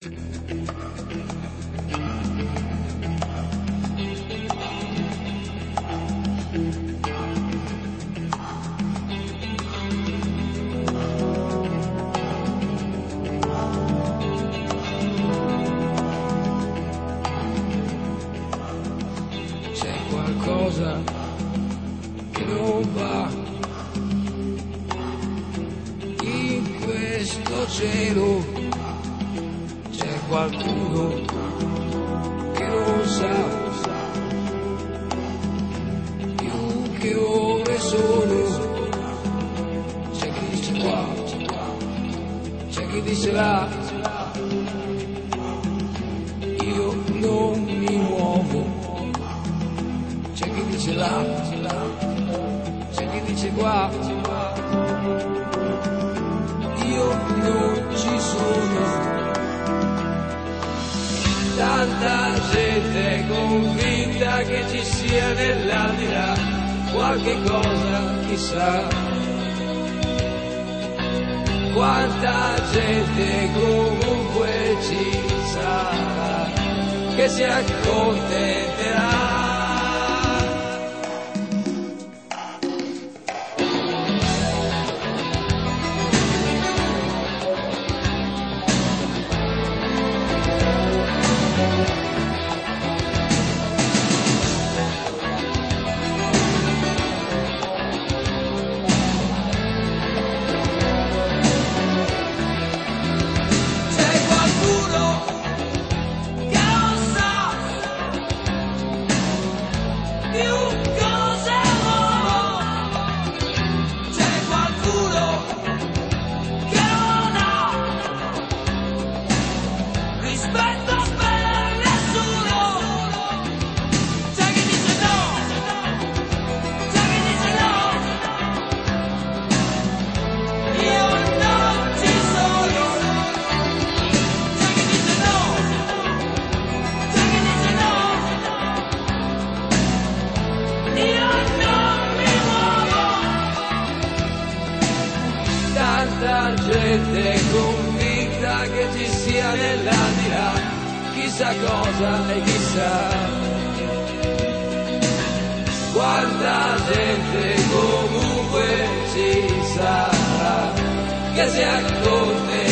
C'è qualcosa che non va in questo cielo, c'è qualcuno che non sa più che ore sono, c'è chi dice qua, c'è chi dice là, io non mi muovo, c'è chi dice là, c'è chi dice qua, io non ci sono. Tanta gente convinta che ci sia nell'aldilà qualche cosa, chissà. Quanta gente comunque ci sarà che si accontenterà. Tanta gente convinta che ci sia nell'aldilà chissà cosa e chissà. Quanta gente comunque ci sarà che si accorge